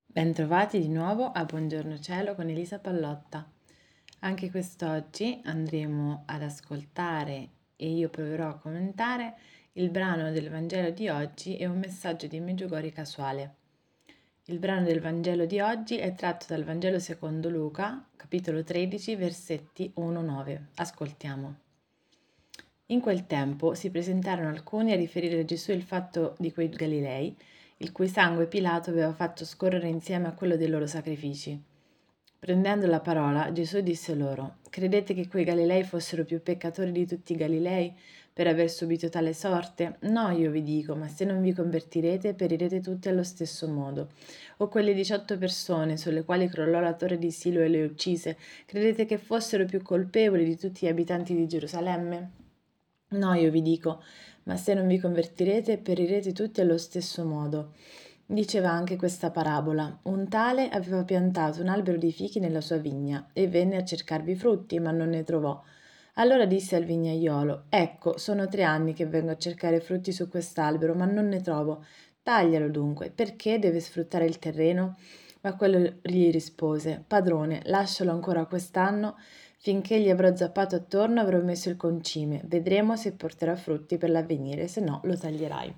Bentrovati di nuovo a Buongiorno Cielo con Elisa Pallotta. Anche quest'oggi andremo ad ascoltare e io proverò a commentare il brano del Vangelo di oggi e un messaggio di Medjugorje casuale. Il brano del Vangelo di oggi è tratto dal Vangelo secondo Luca, capitolo 13, versetti 1-9. Ascoltiamo. In quel tempo si presentarono alcuni a riferire a Gesù il fatto di quei Galilei, il cui sangue Pilato aveva fatto scorrere insieme a quello dei loro sacrifici. Prendendo la parola, Gesù disse loro: Credete che quei Galilei fossero più peccatori di tutti i Galilei per aver subito tale sorte? No, io vi dico, ma se non vi convertirete, perirete tutti allo stesso modo. O quelle 18 persone sulle quali crollò la torre di Silo e le uccise, credete che fossero più colpevoli di tutti gli abitanti di Gerusalemme? No, io vi dico, ma se non vi convertirete, perirete tutti allo stesso modo. Diceva anche questa parabola. Un tale aveva piantato un albero di fichi nella sua vigna e venne a cercarvi frutti, ma non ne trovò. Allora disse al vignaiolo: Ecco, sono 3 anni che vengo a cercare frutti su quest'albero, ma non ne trovo. Taglialo dunque, perché deve sfruttare il terreno? Ma quello gli rispose: Padrone, lascialo ancora quest'anno. Finché gli avrò zappato attorno avrò messo il concime. Vedremo se porterà frutti per l'avvenire, se no lo taglierai.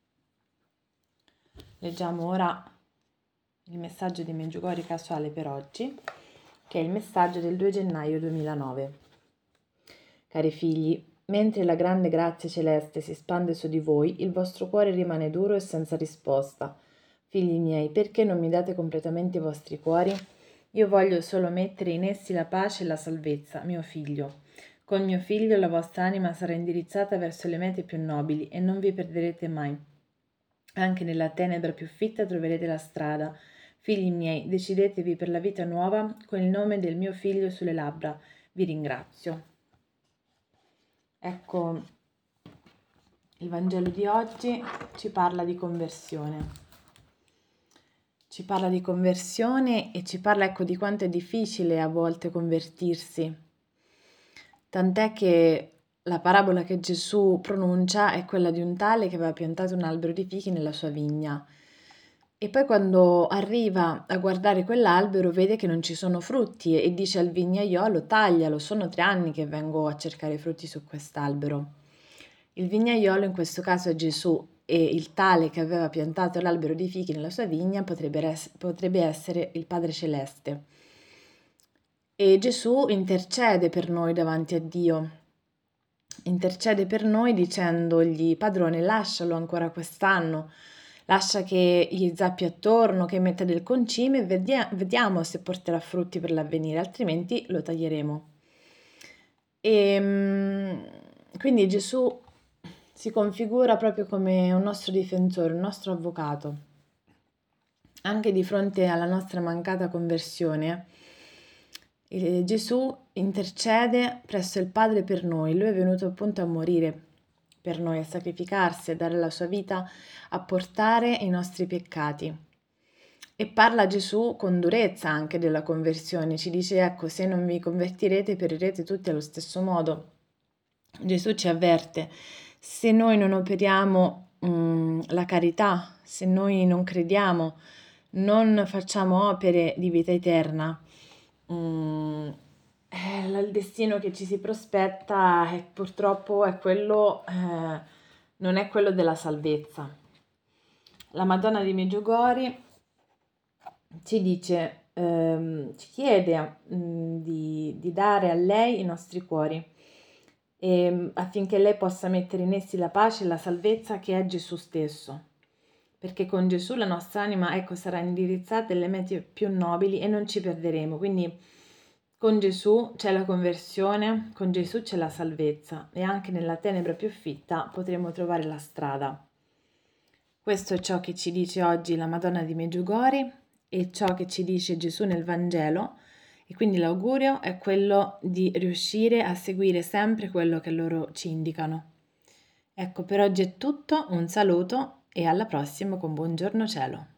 Leggiamo ora il messaggio di Medjugorje casuale per oggi, che è il messaggio del 2 gennaio 2009. Cari figli, mentre la grande grazia celeste si spande su di voi, il vostro cuore rimane duro e senza risposta. Figli miei, perché non mi date completamente i vostri cuori? Io voglio solo mettere in essi la pace e la salvezza, mio figlio. Con mio figlio la vostra anima sarà indirizzata verso le mete più nobili e non vi perderete mai. Anche nella tenebra più fitta troverete la strada. Figli miei, decidetevi per la vita nuova con il nome del mio figlio sulle labbra. Vi ringrazio. Ecco, il Vangelo di oggi ci parla di conversione. Ci parla di conversione e ci parla, ecco, di quanto è difficile a volte convertirsi. Tant'è che la parabola che Gesù pronuncia è quella di un tale che aveva piantato un albero di fichi nella sua vigna. E poi quando arriva a guardare quell'albero vede che non ci sono frutti e dice al vignaiolo: taglialo, sono 3 anni che vengo a cercare frutti su quest'albero. Il vignaiolo in questo caso è Gesù e il tale che aveva piantato l'albero di fichi nella sua vigna potrebbe essere il Padre Celeste. E Gesù intercede per noi davanti a Dio. Intercede per noi dicendogli: Padrone, lascialo ancora quest'anno, lascia che gli zappi attorno, che metta del concime e vediamo se porterà frutti per l'avvenire, altrimenti lo taglieremo. Quindi Gesù si configura proprio come un nostro difensore, un nostro avvocato. Anche di fronte alla nostra mancata conversione, Gesù intercede presso il Padre per noi. Lui è venuto appunto a morire per noi, a sacrificarsi, a dare la sua vita, a portare i nostri peccati. E parla Gesù con durezza anche della conversione. Ci dice: ecco, se non vi convertirete, perirete tutti allo stesso modo. Gesù ci avverte: se noi non operiamo la carità, se noi non crediamo, non facciamo opere di vita eterna, il destino che ci si prospetta purtroppo è quello, non è quello della salvezza. La Madonna di Medjugorje ci dice, ci chiede di dare a lei i nostri cuori, affinché lei possa mettere in essi la pace e la salvezza che è Gesù stesso. Perché con Gesù la nostra anima, ecco, sarà indirizzata alle mete più nobili e non ci perderemo. Quindi con Gesù c'è la conversione, con Gesù c'è la salvezza e anche nella tenebra più fitta potremo trovare la strada. Questo è ciò che ci dice oggi la Madonna di Medjugorje e ciò che ci dice Gesù nel Vangelo, e quindi l'augurio è quello di riuscire a seguire sempre quello che loro ci indicano. Ecco, per oggi è tutto, un saluto e alla prossima con Buongiorno Cielo.